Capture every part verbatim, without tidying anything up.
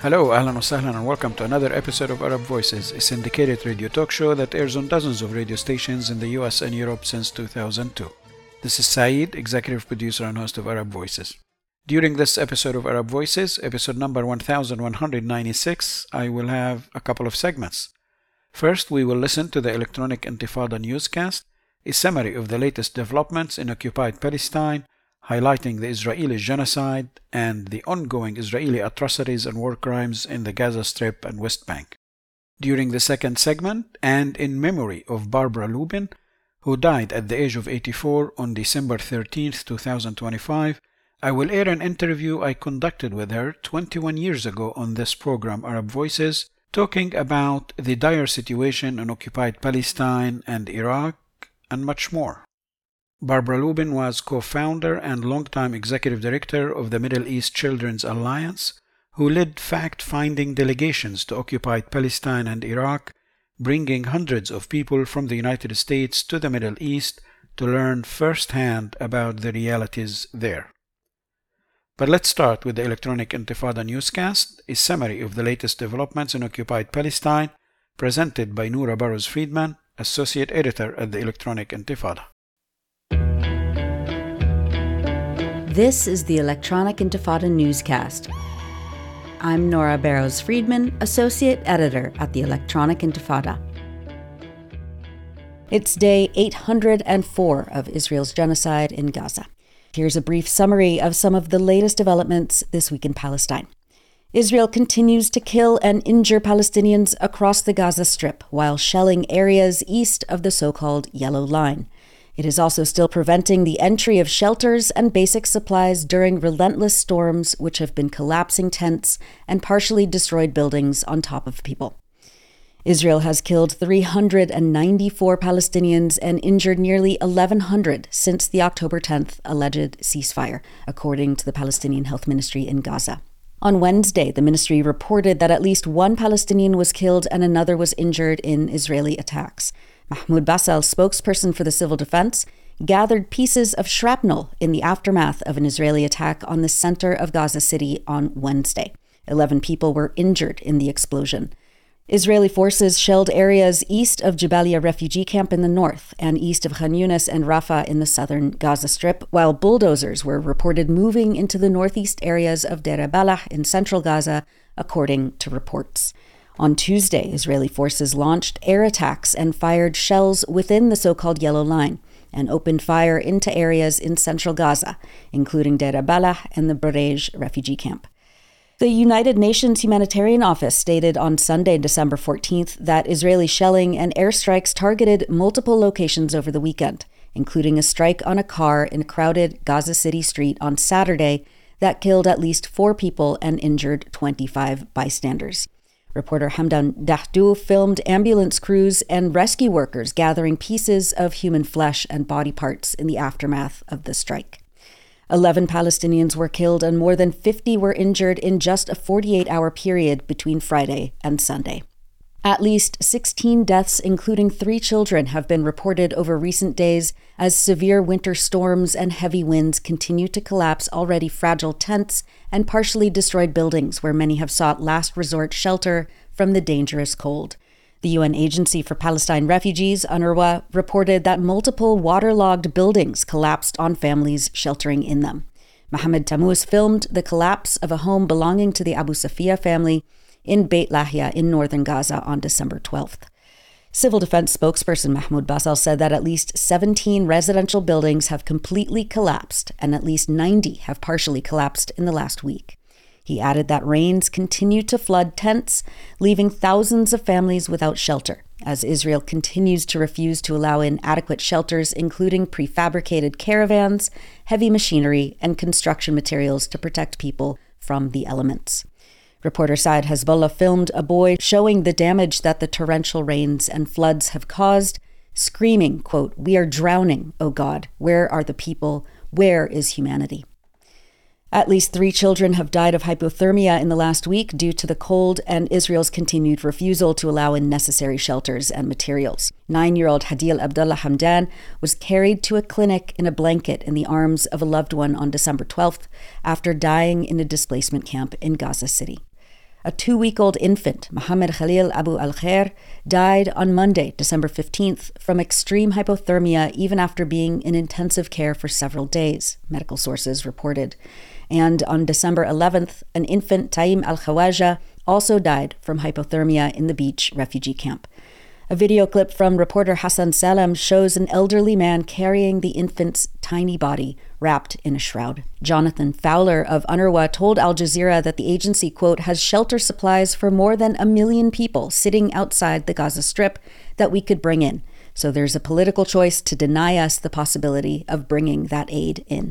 Hello, ahlan wa sahlan, and welcome to another episode of Arab Voices, a syndicated radio talk show that airs on dozens of radio stations in the U S and Europe since two thousand two. This is Saeed, executive producer and host of Arab Voices. During this episode of Arab Voices, episode number one thousand one hundred ninety-six, I will have a couple of segments. First, we will listen to the Electronic Intifada newscast, a summary of the latest developments in occupied Palestine, highlighting the Israeli genocide and the ongoing Israeli atrocities and war crimes in the Gaza Strip and West Bank. During the second segment, and in memory of Barbara Lubin, who died at the age of eighty-four on December thirteenth, twenty twenty-five, I will air an interview I conducted with her twenty-one years ago on this program, Arab Voices, talking about the dire situation in occupied Palestine and Iraq, and much more. Barbara Lubin was co-founder and longtime executive director of the Middle East Children's Alliance, who led fact-finding delegations to occupied Palestine and Iraq, bringing hundreds of people from the United States to the Middle East to learn firsthand about the realities there. But let's start with the Electronic Intifada newscast, a summary of the latest developments in occupied Palestine, presented by Noura Burrows-Friedman, associate editor at the Electronic Intifada. This is the Electronic Intifada newscast. I'm Noura Burrows-Friedman, associate editor at the Electronic Intifada. It's day eight hundred four of Israel's genocide in Gaza. Here's a brief summary of some of the latest developments this week in Palestine. Israel continues to kill and injure Palestinians across the Gaza Strip while shelling areas east of the so-called Yellow Line. It is also still preventing the entry of shelters and basic supplies during relentless storms which have been collapsing tents and partially destroyed buildings on top of people. Israel has killed three hundred ninety-four Palestinians and injured nearly eleven hundred since the October tenth alleged ceasefire, according to the Palestinian Health Ministry in Gaza. On Wednesday, the ministry reported that at least one Palestinian was killed and another was injured in Israeli attacks. Mahmoud Basal, spokesperson for the civil defense, gathered pieces of shrapnel in the aftermath of an Israeli attack on the center of Gaza City on Wednesday. Eleven people were injured in the explosion. Israeli forces shelled areas east of Jabalia refugee camp in the north and east of Khan Yunis and Rafah in the southern Gaza Strip, while bulldozers were reported moving into the northeast areas of Deir al-Balah in central Gaza, according to reports. On Tuesday, Israeli forces launched air attacks and fired shells within the so-called Yellow Line and opened fire into areas in central Gaza, including Deir al-Balah and the Bureij refugee camp. The United Nations Humanitarian Office stated on Sunday, December fourteenth, that Israeli shelling and airstrikes targeted multiple locations over the weekend, including a strike on a car in a crowded Gaza City street on Saturday that killed at least four people and injured twenty-five bystanders. Reporter Hamdan Dahdu filmed ambulance crews and rescue workers gathering pieces of human flesh and body parts in the aftermath of the strike. Eleven Palestinians were killed and more than fifty were injured in just a forty-eight hour period between Friday and Sunday. At least sixteen deaths, including three children, have been reported over recent days as severe winter storms and heavy winds continue to collapse already fragile tents and partially destroyed buildings where many have sought last resort shelter from the dangerous cold. The U N Agency for Palestine Refugees, UNRWA, reported that multiple waterlogged buildings collapsed on families sheltering in them. Mohammed Tammuz filmed the collapse of a home belonging to the Abu Safiya family in Beit Lahia in northern Gaza on December twelfth. Civil defense spokesperson Mahmoud Basal said that at least seventeen residential buildings have completely collapsed and at least ninety have partially collapsed in the last week. He added that rains continue to flood tents, leaving thousands of families without shelter, as Israel continues to refuse to allow in adequate shelters, including prefabricated caravans, heavy machinery, and construction materials to protect people from the elements. Reporter Saad Hezbollah filmed a boy showing the damage that the torrential rains and floods have caused, screaming, quote, "We are drowning, O God. Where are the people? Where is humanity?" At least three children have died of hypothermia in the last week due to the cold and Israel's continued refusal to allow in necessary shelters and materials. Nine-year-old Hadil Abdullah Hamdan was carried to a clinic in a blanket in the arms of a loved one on December twelfth after dying in a displacement camp in Gaza City. A two-week-old infant, Mohammed Khalil Abu Al-Khair, died on Monday, December fifteenth, from extreme hypothermia even after being in intensive care for several days, medical sources reported. And on December eleventh, an infant, Taim Al-Khawaja, also died from hypothermia in the beach refugee camp. A video clip from reporter Hassan Salem shows an elderly man carrying the infant's tiny body wrapped in a shroud. Jonathan Fowler of UNRWA told Al Jazeera that the agency, quote, has shelter supplies for more than a million people sitting outside the Gaza Strip that we could bring in. So there's a political choice to deny us the possibility of bringing that aid in.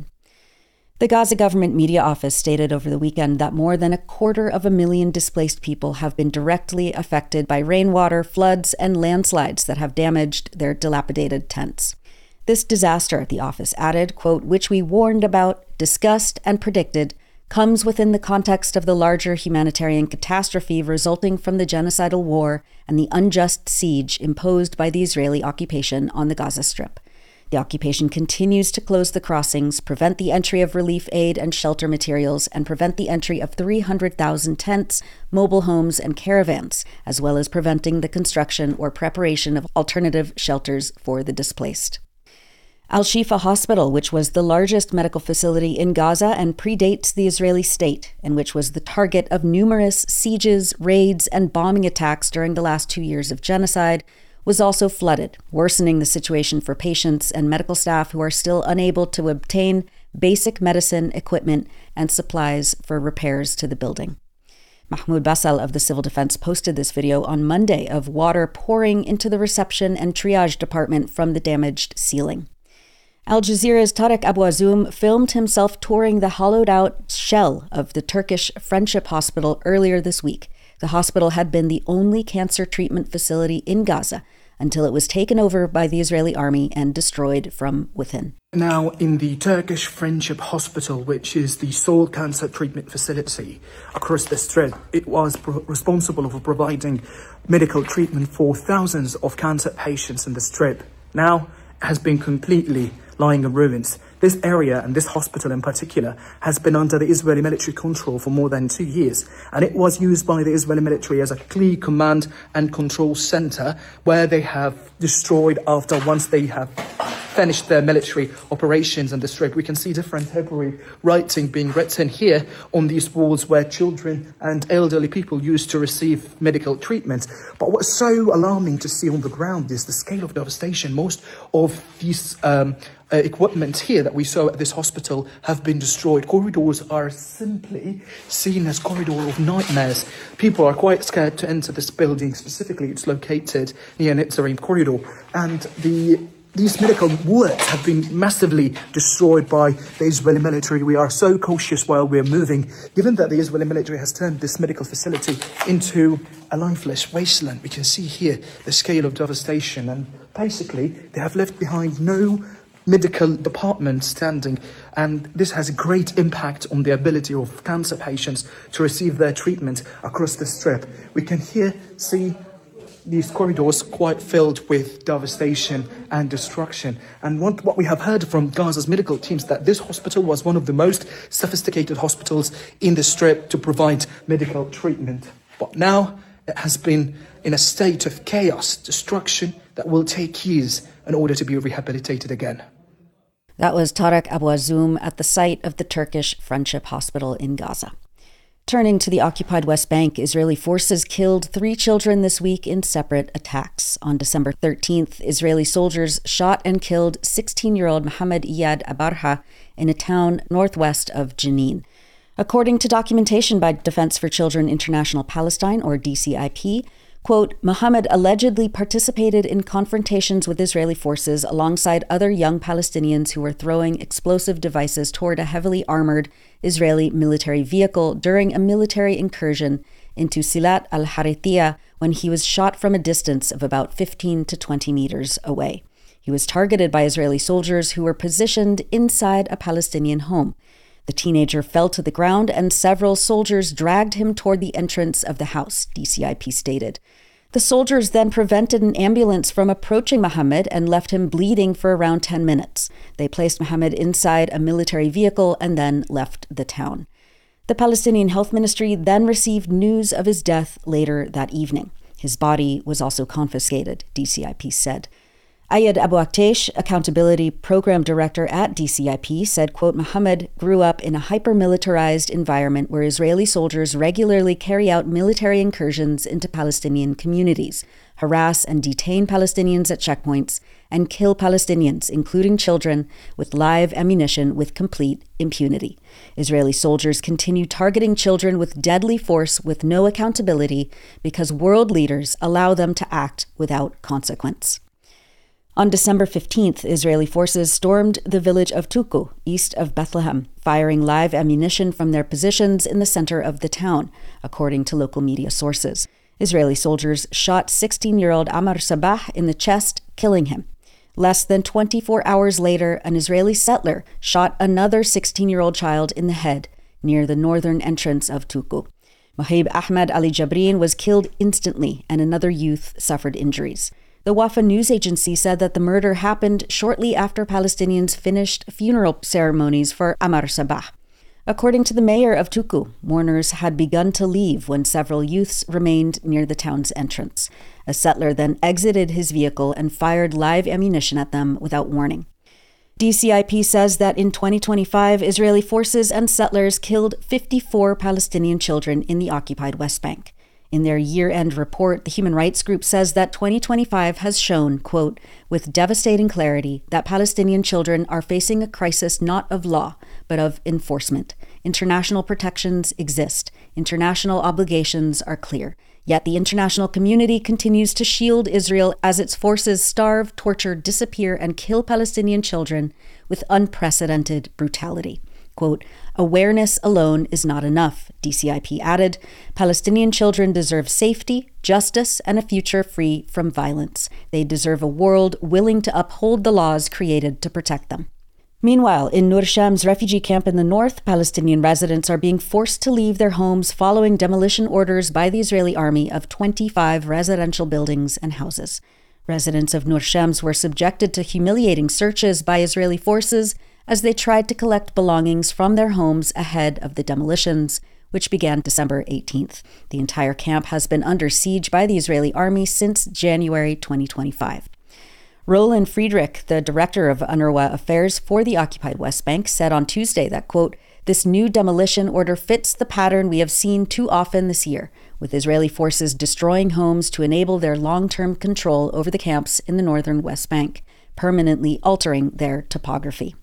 The Gaza Government Media Office stated over the weekend that more than a quarter of a million displaced people have been directly affected by rainwater, floods, and landslides that have damaged their dilapidated tents. This disaster, the office added, quote, which we warned about, discussed, and predicted, comes within the context of the larger humanitarian catastrophe resulting from the genocidal war and the unjust siege imposed by the Israeli occupation on the Gaza Strip. The occupation continues to close the crossings, prevent the entry of relief aid and shelter materials, and prevent the entry of three hundred thousand tents, mobile homes, and caravans, as well as preventing the construction or preparation of alternative shelters for the displaced. Al-Shifa Hospital, which was the largest medical facility in Gaza and predates the Israeli state, and which was the target of numerous sieges, raids, and bombing attacks during the last two years of genocide, was also flooded, worsening the situation for patients and medical staff who are still unable to obtain basic medicine, equipment, and supplies for repairs to the building. Mahmoud Basal of the Civil Defense posted this video on Monday of water pouring into the reception and triage department from the damaged ceiling. Al Jazeera's Tarek Abouazoum filmed himself touring the hollowed-out shell of the Turkish Friendship Hospital earlier this week. The hospital had been the only cancer treatment facility in Gaza until it was taken over by the Israeli army and destroyed from within. Now, in the Turkish Friendship Hospital, which is the sole cancer treatment facility across the Strip, it was pro- responsible for providing medical treatment for thousands of cancer patients in the Strip. Now, it has been completely lying in ruins. This area, and this hospital in particular, has been under the Israeli military control for more than two years, and it was used by the Israeli military as a key command and control center where they have destroyed after once they have finished their military operations in the Strip. We can see different Hebrew writing being written here on these walls where children and elderly people used to receive medical treatment. But what's so alarming to see on the ground is the scale of devastation. Most of these um, uh, equipment here that we saw at this hospital have been destroyed. Corridors are simply seen as corridor of nightmares. People are quite scared to enter this building. Specifically, it's located near Netzarim corridor, and the These medical wards have been massively destroyed by the Israeli military. We are so cautious while we're moving, given that the Israeli military has turned this medical facility into a lifeless wasteland. We can see here the scale of devastation, and basically they have left behind no medical department standing, and this has a great impact on the ability of cancer patients to receive their treatment across the Strip. We can here see these corridors quite filled with devastation and destruction. And what, what we have heard from Gaza's medical teams that this hospital was one of the most sophisticated hospitals in the Strip to provide medical treatment. But now it has been in a state of chaos, destruction that will take years in order to be rehabilitated again. That was Tarek Abouazoum at the site of the Turkish Friendship Hospital in Gaza. Turning to the occupied West Bank, Israeli forces killed three children this week in separate attacks. On December thirteenth, Israeli soldiers shot and killed sixteen-year-old Mohammed Iyad Abarha in a town northwest of Jenin. According to documentation by Defense for Children International Palestine, or D C I P, quote, Mohammed allegedly participated in confrontations with Israeli forces alongside other young Palestinians who were throwing explosive devices toward a heavily armored Israeli military vehicle during a military incursion into Silat al-Harithia when he was shot from a distance of about fifteen to twenty meters away. He was targeted by Israeli soldiers who were positioned inside a Palestinian home. The teenager fell to the ground and several soldiers dragged him toward the entrance of the house, D C I P stated. The soldiers then prevented an ambulance from approaching Mohammed and left him bleeding for around ten minutes. They placed Mohammed inside a military vehicle and then left the town. The Palestinian Health Ministry then received news of his death later that evening. His body was also confiscated, D C I P said. Ayed Abu Aktesh, Accountability Program Director at D C I P, said, quote, Mohammed grew up in a hyper-militarized environment where Israeli soldiers regularly carry out military incursions into Palestinian communities, harass and detain Palestinians at checkpoints, and kill Palestinians, including children, with live ammunition with complete impunity. Israeli soldiers continue targeting children with deadly force with no accountability because world leaders allow them to act without consequence. On December fifteenth, Israeli forces stormed the village of Tuku, east of Bethlehem, firing live ammunition from their positions in the center of the town, according to local media sources. Israeli soldiers shot sixteen-year-old Amar Sabah in the chest, killing him. Less than twenty-four hours later, an Israeli settler shot another sixteen-year-old child in the head near the northern entrance of Tuku. Mohib Ahmed Ali Jabrin was killed instantly, and another youth suffered injuries. The Wafa news agency said that the murder happened shortly after Palestinians finished funeral ceremonies for Amar Sabah. According to the mayor of Tuku, mourners had begun to leave when several youths remained near the town's entrance. A settler then exited his vehicle and fired live ammunition at them without warning. D C I P says that in twenty twenty-five, Israeli forces and settlers killed fifty-four Palestinian children in the occupied West Bank. In their year-end report, the human rights group says that twenty twenty-five has shown, quote, with devastating clarity that Palestinian children are facing a crisis not of law, but of enforcement. International protections exist. International obligations are clear. Yet the international community continues to shield Israel as its forces starve, torture, disappear, and kill Palestinian children with unprecedented brutality. Quote, awareness alone is not enough, D C I P added. Palestinian children deserve safety, justice, and a future free from violence. They deserve a world willing to uphold the laws created to protect them. Meanwhile, in Nur Sham's refugee camp in the north, Palestinian residents are being forced to leave their homes following demolition orders by the Israeli army of twenty-five residential buildings and houses. Residents of Nur Shams were subjected to humiliating searches by Israeli forces as they tried to collect belongings from their homes ahead of the demolitions, which began December eighteenth. The entire camp has been under siege by the Israeli army since January twenty twenty-five. Roland Friedrich, the director of UNRWA Affairs for the occupied West Bank, said on Tuesday that, quote, this new demolition order fits the pattern we have seen too often this year, with Israeli forces destroying homes to enable their long-term control over the camps in the northern West Bank, permanently altering their topography.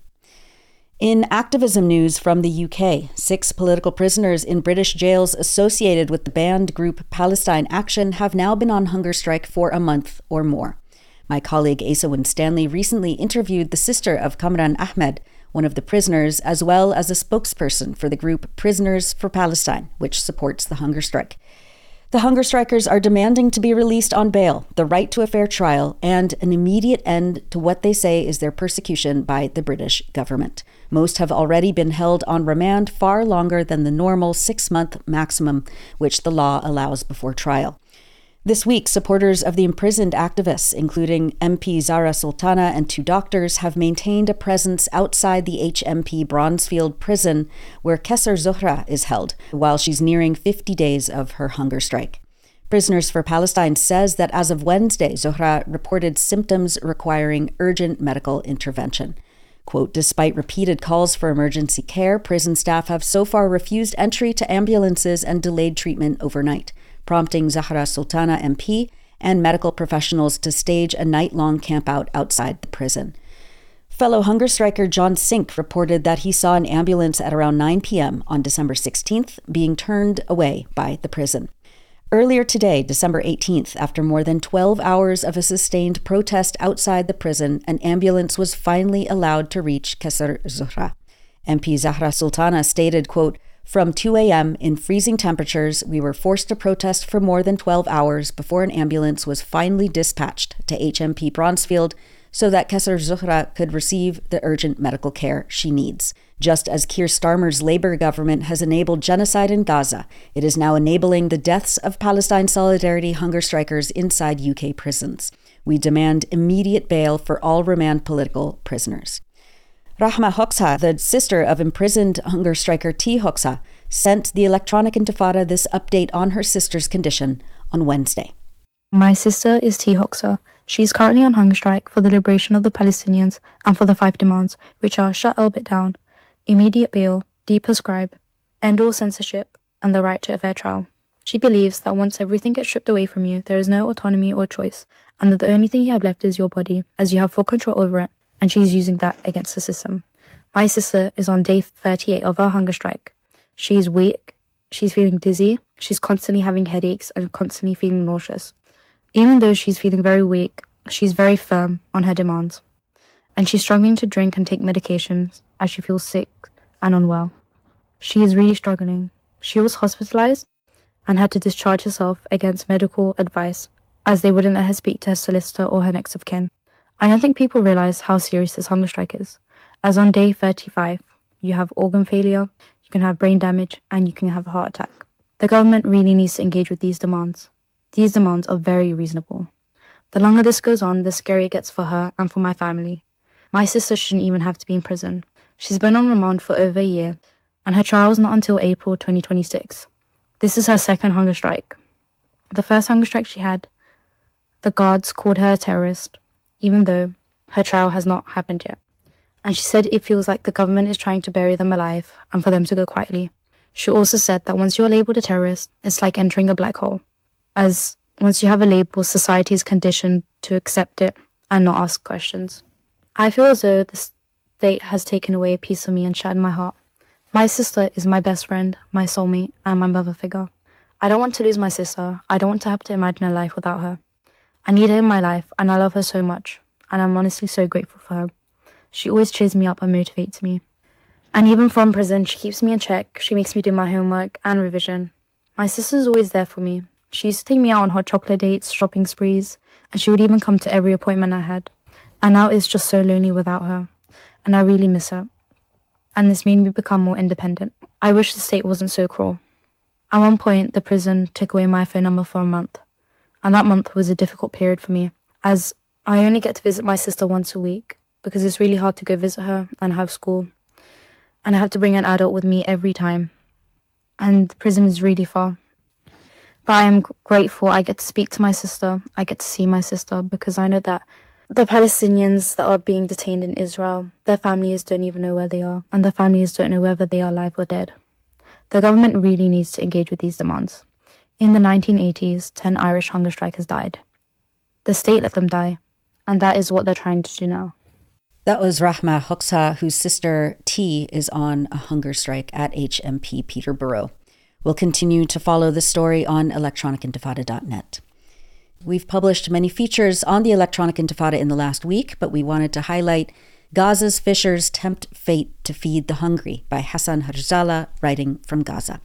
In activism news from the U K, six political prisoners in British jails associated with the banned group Palestine Action have now been on hunger strike for a month or more. My colleague Asa Winstanley recently interviewed the sister of Kamran Ahmed, one of the prisoners, as well as a spokesperson for the group Prisoners for Palestine, which supports the hunger strike. The hunger strikers are demanding to be released on bail, the right to a fair trial, and an immediate end to what they say is their persecution by the British government. Most have already been held on remand far longer than the normal six-month maximum, which the law allows before trial. This week, supporters of the imprisoned activists, including M P Zahra Sultana and two doctors, have maintained a presence outside the H M P Bronzefield prison, where Kesser Zohra is held, while she's nearing fifty days of her hunger strike. Prisoners for Palestine says that as of Wednesday, Zohra reported symptoms requiring urgent medical intervention. Quote, despite repeated calls for emergency care, prison staff have so far refused entry to ambulances and delayed treatment overnight, prompting Zahra Sultana M P and medical professionals to stage a night-long campout outside the prison. Fellow hunger striker John Sink reported that he saw an ambulance at around nine p.m. on December sixteenth being turned away by the prison. Earlier today, December eighteenth, after more than twelve hours of a sustained protest outside the prison, an ambulance was finally allowed to reach Kesser Zohra. M P Zahra Sultana stated, quote, from two a.m. in freezing temperatures, we were forced to protest for more than twelve hours before an ambulance was finally dispatched to H M P Bronzefield so that Kesser Zohra could receive the urgent medical care she needs. Just as Keir Starmer's Labour government has enabled genocide in Gaza, it is now enabling the deaths of Palestine Solidarity hunger strikers inside U K prisons. We demand immediate bail for all remand political prisoners. Rahma Hoxha, the sister of imprisoned hunger striker T. Hoxha, sent the Electronic Intifada this update on her sister's condition on Wednesday. My sister is T. Hoxha. She is currently on hunger strike for the liberation of the Palestinians and for the five demands, which are shut Elbit down, immediate bail, deprescribe, end all censorship, and the right to a fair trial. She believes that once everything gets stripped away from you, there is no autonomy or choice, and that the only thing you have left is your body, as you have full control over it, and she's using that against the system. My sister is on day thirty-eight of her hunger strike. She is weak, she's feeling dizzy, she's constantly having headaches and constantly feeling nauseous. Even though she's feeling very weak, she's very firm on her demands, and she's struggling to drink and take medications as she feels sick and unwell. She is really struggling. She was hospitalized and had to discharge herself against medical advice, as they wouldn't let her speak to her solicitor or her next of kin. I don't think people realize how serious this hunger strike is, as on day thirty-five, you have organ failure, you can have brain damage, and you can have a heart attack. The government really needs to engage with these demands. These demands are very reasonable. The longer this goes on, the scarier it gets for her and for my family. My sister shouldn't even have to be in prison. She's been on remand for over a year, and her trial is not until April twenty twenty-six. This is her second hunger strike. The first hunger strike she had, the guards called her a terrorist, even though her trial has not happened yet. And she said it feels like the government is trying to bury them alive and for them to go quietly. She also said that once you're labelled a terrorist, it's like entering a black hole, as once you have a label, society is conditioned to accept it and not ask questions. I feel as though the state has taken away a piece of me and shattered my heart. My sister is my best friend, my soulmate, and my mother figure. I don't want to lose my sister. I don't want to have to imagine a life without her. I need her in my life, and I love her so much, and I'm honestly so grateful for her. She always cheers me up and motivates me. And even from prison, she keeps me in check. She makes me do my homework and revision. My sister's always there for me. She used to take me out on hot chocolate dates, shopping sprees, and she would even come to every appointment I had. And now it's just so lonely without her, and I really miss her. And this made me become more independent. I wish the state wasn't so cruel. At one point, the prison took away my phone number for a month, and that month was a difficult period for me, as I only get to visit my sister once a week, because it's really hard to go visit her and have school, and I have to bring an adult with me every time, and the prison is really far. But I am grateful I get to speak to my sister, I get to see my sister, because I know that the Palestinians that are being detained in Israel, their families don't even know where they are, and their families don't know whether they are alive or dead. The government really needs to engage with these demands. In the nineteen eighties, ten Irish hunger strikers died. The state let them die, and that is what they're trying to do now. That was Rahma Hoxha, whose sister T is on a hunger strike at H M P Peterborough. We'll continue to follow the story on electronic intifada dot net. We've published many features on the Electronic Intifada in the last week, but we wanted to highlight Gaza's Fishers Tempt Fate to Feed the Hungry by Hassan Harzala, writing from Gaza.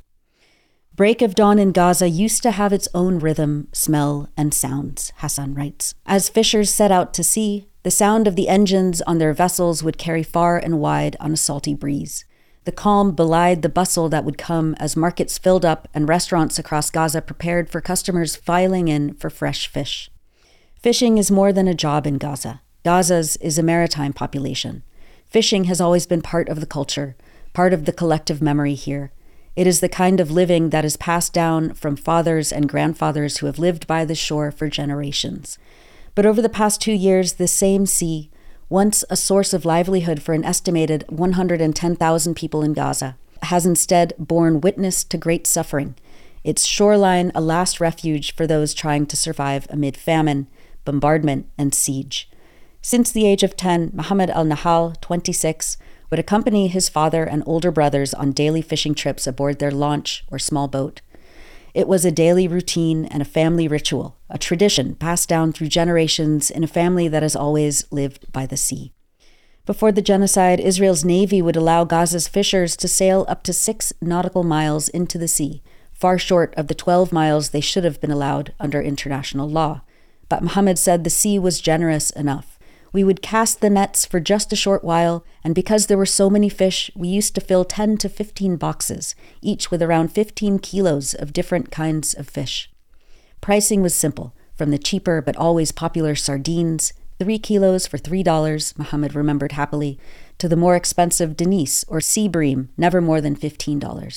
Break of dawn in Gaza used to have its own rhythm, smell, and sounds, Hassan writes. As fishers set out to sea, the sound of the engines on their vessels would carry far and wide on a salty breeze. The calm belied the bustle that would come as markets filled up and restaurants across Gaza prepared for customers filing in for fresh fish. Fishing is more than a job in Gaza. Gaza's is a maritime population. Fishing has always been part of the culture, part of the collective memory here. It is the kind of living that is passed down from fathers and grandfathers who have lived by the shore for generations. But over the past two years, this same sea, once a source of livelihood for an estimated one hundred ten thousand people in Gaza, has instead borne witness to great suffering, its shoreline a last refuge for those trying to survive amid famine, bombardment, and siege. Since the age of ten, Mohammed al-Nahal, twenty-six, would accompany his father and older brothers on daily fishing trips aboard their launch or small boat. It was a daily routine and a family ritual, a tradition passed down through generations in a family that has always lived by the sea. Before the genocide, Israel's Navy would allow Gaza's fishers to sail up to six nautical miles into the sea, far short of the twelve miles they should have been allowed under international law. But Mohammed said the sea was generous enough. We would cast the nets for just a short while, and because there were so many fish, we used to fill ten to fifteen boxes, each with around fifteen kilos of different kinds of fish. Pricing was simple, from the cheaper but always popular sardines, three kilos for three dollars, Mohammed remembered happily, to the more expensive Denise or sea bream, never more than fifteen dollars.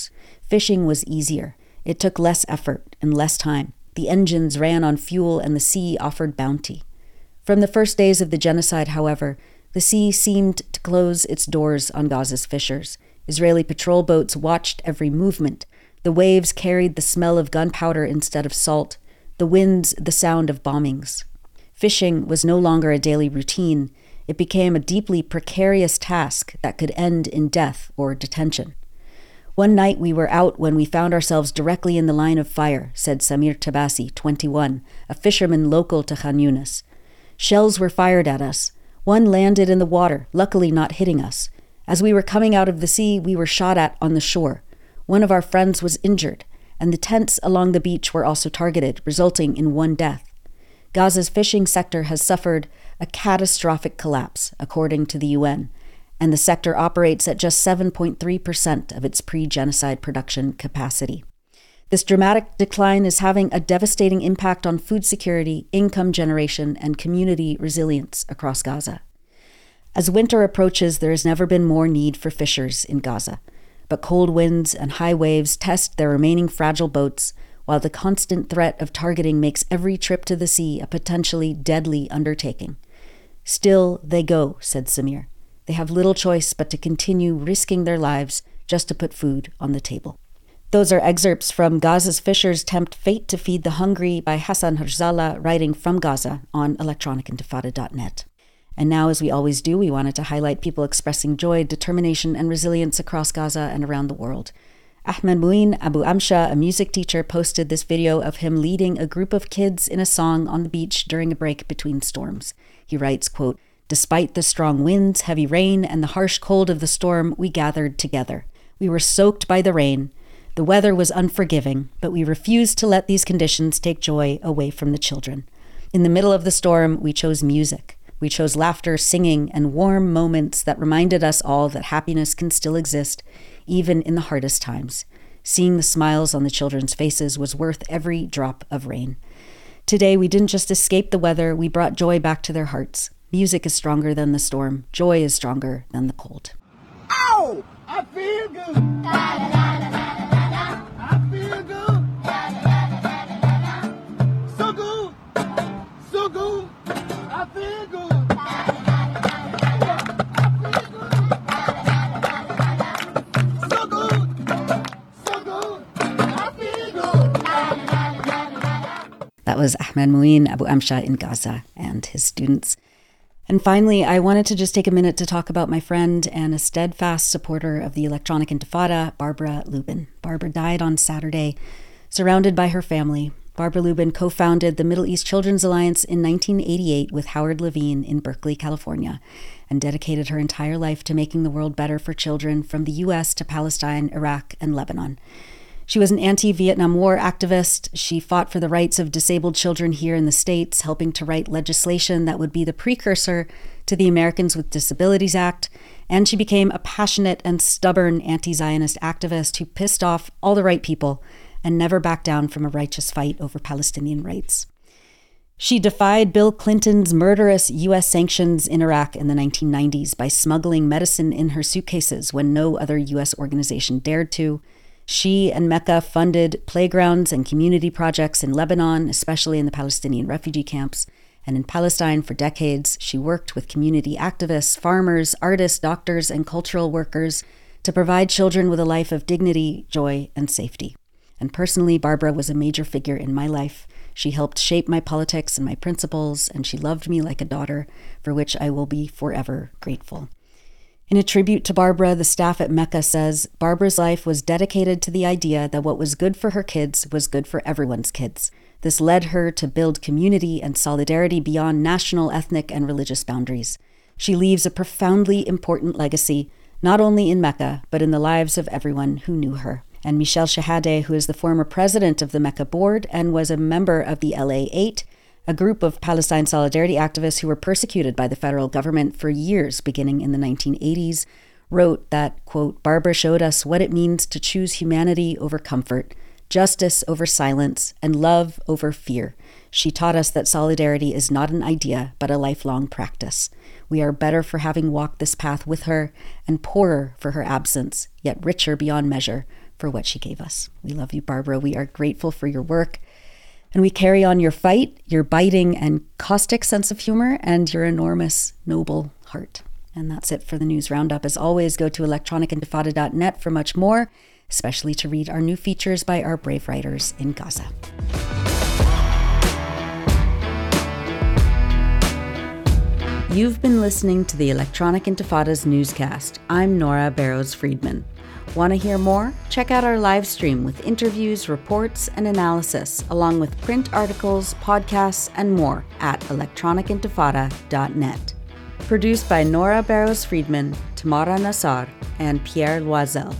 Fishing was easier. It took less effort and less time. The engines ran on fuel and the sea offered bounty. From the first days of the genocide, however, the sea seemed to close its doors on Gaza's fishers. Israeli patrol boats watched every movement. The waves carried the smell of gunpowder instead of salt, the winds the sound of bombings. Fishing was no longer a daily routine. It became a deeply precarious task that could end in death or detention. One night we were out when we found ourselves directly in the line of fire, said Samir Tabasi, twenty-one, a fisherman local to Khan Yunis. Shells were fired at us. One landed in the water, luckily not hitting us. As we were coming out of the sea, we were shot at on the shore. One of our friends was injured, and the tents along the beach were also targeted, resulting in one death. Gaza's fishing sector has suffered a catastrophic collapse, according to the U N, and the sector operates at just seven point three percent of its pre-genocide production capacity. This dramatic decline is having a devastating impact on food security, income generation, and community resilience across Gaza. As winter approaches, there has never been more need for fishers in Gaza, but cold winds and high waves test their remaining fragile boats, while the constant threat of targeting makes every trip to the sea a potentially deadly undertaking. Still, they go, said Samir. They have little choice but to continue risking their lives just to put food on the table. Those are excerpts from Gaza's Fishers Tempt Fate to Feed the Hungry by Hassan Harzala, writing from Gaza on electronic intifada dot net. And now, as we always do, we wanted to highlight people expressing joy, determination, and resilience across Gaza and around the world. Ahmed Mouin Abu Amsha, a music teacher, posted this video of him leading a group of kids in a song on the beach during a break between storms. He writes, quote, "Despite the strong winds, heavy rain, and the harsh cold of the storm, we gathered together. We were soaked by the rain. The weather was unforgiving, but we refused to let these conditions take joy away from the children. In the middle of the storm, we chose music. We chose laughter, singing, and warm moments that reminded us all that happiness can still exist, even in the hardest times. Seeing the smiles on the children's faces was worth every drop of rain. Today, we didn't just escape the weather, we brought joy back to their hearts. Music is stronger than the storm. Joy is stronger than the cold." Ow! I feel good. I feel good. So good. So good. I feel good. So good. So good. I feel good. That was Ahmed Mouin Abu Amsha in Gaza and his students. And finally, I wanted to just take a minute to talk about my friend and a steadfast supporter of the Electronic Intifada, Barbara Lubin. Barbara died on Saturday, surrounded by her family. Barbara Lubin co-founded the Middle East Children's Alliance in nineteen eighty-eight with Howard Levine in Berkeley, California, and dedicated her entire life to making the world better for children from the U S to Palestine, Iraq, and Lebanon. She was an anti-Vietnam War activist. She fought for the rights of disabled children here in the States, helping to write legislation that would be the precursor to the Americans with Disabilities Act. And she became a passionate and stubborn anti-Zionist activist who pissed off all the right people and never backed down from a righteous fight over Palestinian rights. She defied Bill Clinton's murderous U S sanctions in Iraq in the nineteen nineties by smuggling medicine in her suitcases when no other U S organization dared to. She and Mecca funded playgrounds and community projects in Lebanon, especially in the Palestinian refugee camps. And in Palestine for decades, she worked with community activists, farmers, artists, doctors, and cultural workers to provide children with a life of dignity, joy, and safety. And personally, Barbara was a major figure in my life. She helped shape my politics and my principles, and she loved me like a daughter, for which I will be forever grateful. In a tribute to Barbara, the staff at Mecca says, Barbara's life was dedicated to the idea that what was good for her kids was good for everyone's kids. This led her to build community and solidarity beyond national, ethnic, and religious boundaries. She leaves a profoundly important legacy, not only in Mecca, but in the lives of everyone who knew her. And Michel Shehadeh, who is the former president of the Mecca board and was a member of the L A eight, a group of Palestine solidarity activists who were persecuted by the federal government for years, beginning in the nineteen eighties, wrote that, quote, Barbara showed us what it means to choose humanity over comfort, justice over silence, and love over fear. She taught us that solidarity is not an idea, but a lifelong practice. We are better for having walked this path with her, and poorer for her absence, yet richer beyond measure for what she gave us. We love you, Barbara. We are grateful for your work. And we carry on your fight, your biting and caustic sense of humor, and your enormous, noble heart. And that's it for the News Roundup. As always, go to electronic intifada dot net for much more, especially to read our new features by our brave writers in Gaza. You've been listening to the Electronic Intifada's newscast. I'm Nora Barrows-Friedman. Want to hear more? Check out our live stream with interviews, reports, and analysis, along with print articles, podcasts, and more at electronic intifada dot net. Produced by Nora Barrows-Friedman, Tamara Nassar, and Pierre Loisel.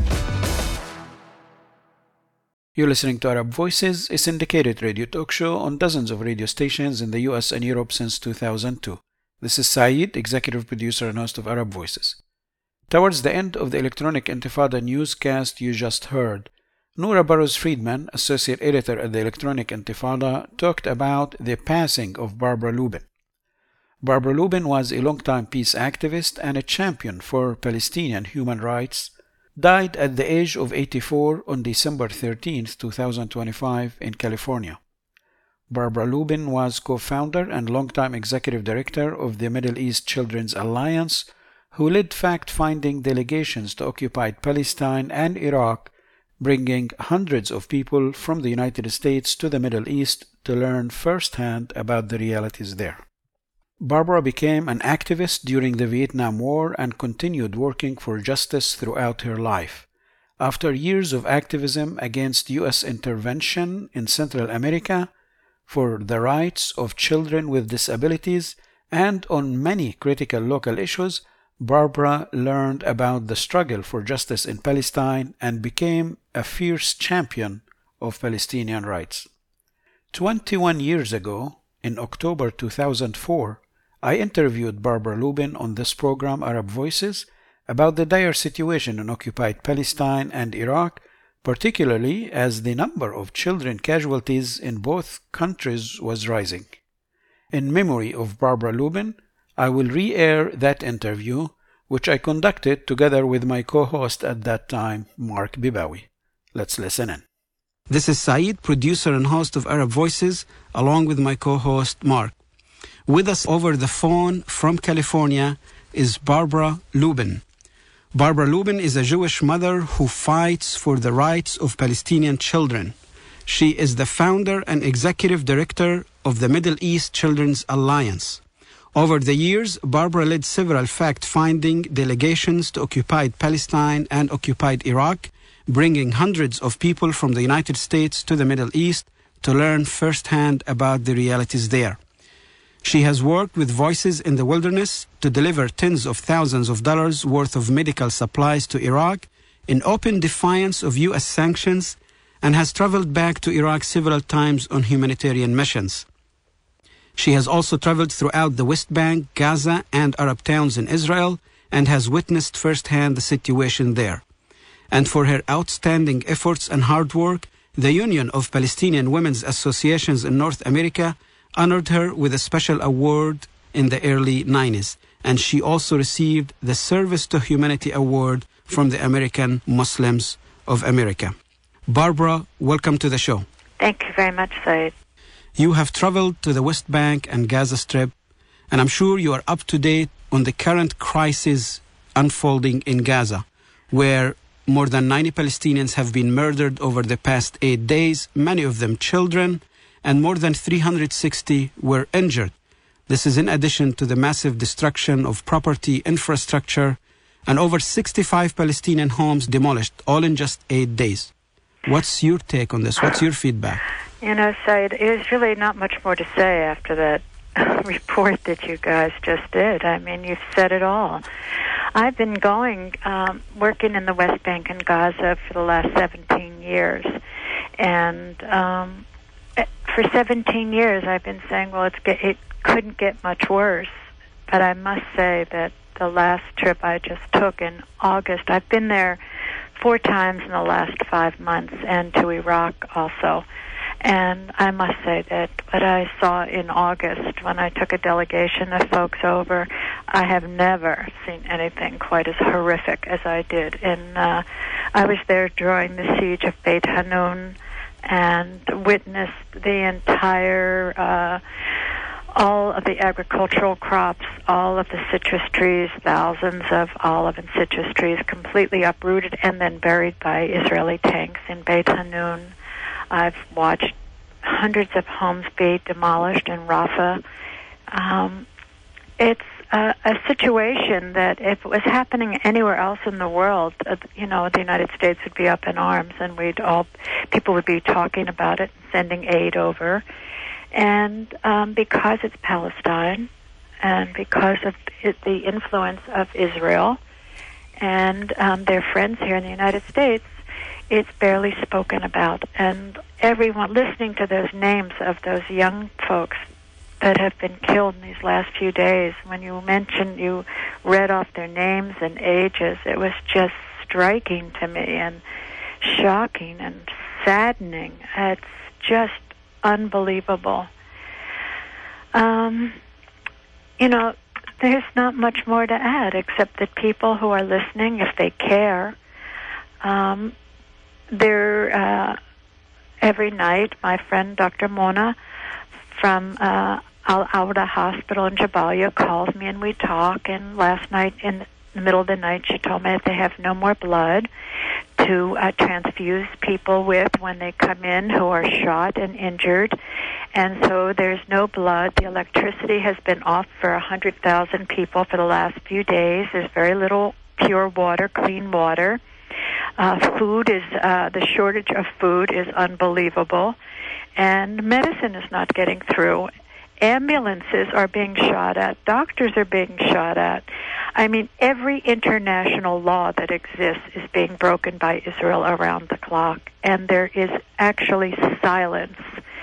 You're listening to Arab Voices, a syndicated radio talk show on dozens of radio stations in the U S and Europe since two thousand two. This is Saeed, executive producer and host of Arab Voices. Towards the end of the Electronic Intifada newscast you just heard, Nora Barrows-Friedman, associate editor at the Electronic Intifada, talked about the passing of Barbara Lubin. Barbara Lubin was a longtime peace activist and a champion for Palestinian human rights, died at the age of eighty-four on December thirteenth, twenty twenty-five in California. Barbara Lubin was co-founder and longtime executive director of the Middle East Children's Alliance, who led fact-finding delegations to occupied Palestine and Iraq, bringing hundreds of people from the United States to the Middle East to learn firsthand about the realities there. Barbara became an activist during the Vietnam War and continued working for justice throughout her life. After years of activism against U S intervention in Central America, for the rights of children with disabilities, and on many critical local issues, Barbara learned about the struggle for justice in Palestine and became a fierce champion of Palestinian rights. twenty-one years ago, in October two thousand four, I interviewed Barbara Lubin on this program Arab Voices about the dire situation in occupied Palestine and Iraq, particularly as the number of children casualties in both countries was rising. In memory of Barbara Lubin, I will re-air that interview, which I conducted together with my co-host at that time, Mark Bibawi. Let's listen in. This is Saeed, producer and host of Arab Voices, along with my co-host, Mark. With us over the phone from California is Barbara Lubin. Barbara Lubin is a Jewish mother who fights for the rights of Palestinian children. She is the founder and executive director of the Middle East Children's Alliance. Over the years, Barbara led several fact-finding delegations to occupied Palestine and occupied Iraq, bringing hundreds of people from the United States to the Middle East to learn firsthand about the realities there. She has worked with Voices in the Wilderness to deliver tens of thousands of dollars worth of medical supplies to Iraq in open defiance of U S sanctions, and has traveled back to Iraq several times on humanitarian missions. She has also traveled throughout the West Bank, Gaza, and Arab towns in Israel, and has witnessed firsthand the situation there. And for her outstanding efforts and hard work, the Union of Palestinian Women's Associations in North America honored her with a special award in the early nineties, and she also received the Service to Humanity Award from the American Muslims of America. Barbara, welcome to the show. Thank you very much, Saeed. You have traveled to the West Bank and Gaza Strip, and I'm sure you are up to date on the current crisis unfolding in Gaza, where more than ninety Palestinians have been murdered over the past eight days, many of them children, and more than three hundred sixty were injured. This is in addition to the massive destruction of property, infrastructure, and over sixty-five Palestinian homes demolished, all in just eight days. What's your take on this? What's your feedback? You know, Saeed, there's really not much more to say after that report that you guys just did. I mean, you've said it all. I've been going, um, working in the West Bank and Gaza for the last seventeen years. And um, for seventeen years, I've been saying, well, it's get, it couldn't get much worse. But I must say that the last trip I just took in August, I've been there four times in the last five months, and to Iraq also. And I must say that what I saw in August when I took a delegation of folks over, I have never seen anything quite as horrific as I did. And uh, I was there during the siege of Beit Hanun and witnessed the entire, uh, all of the agricultural crops, all of the citrus trees, thousands of olive and citrus trees completely uprooted and then buried by Israeli tanks in Beit Hanun. I've watched hundreds of homes be demolished in Rafah. Um, it's a, a situation that if it was happening anywhere else in the world, uh, you know, the United States would be up in arms, and we'd all, people would be talking about it, sending aid over. And um, because it's Palestine, and because of it, the influence of Israel and um, their friends here in the United States, it's barely spoken about. And everyone listening to those names of those young folks that have been killed in these last few days, when you mentioned, you read off their names and ages, it was just striking to me and shocking and saddening. It's just unbelievable. Um, you know, there's not much more to add except that people who are listening, if they care, um, they're, uh, every night, my friend Doctor Mona from uh, Al-Awda Hospital in Jabalia calls me and we talk, and last night in the middle of the night she told me that they have no more blood to uh, transfuse people with when they come in who are shot and injured, and so there's no blood. The electricity has been off for one hundred thousand people for the last few days. There's very little pure water, clean water. Uh, food is, uh, the shortage of food is unbelievable, and medicine is not getting through. Ambulances are being shot at. Doctors are being shot at. I mean, every international law that exists is being broken by Israel around the clock, and there is actually silence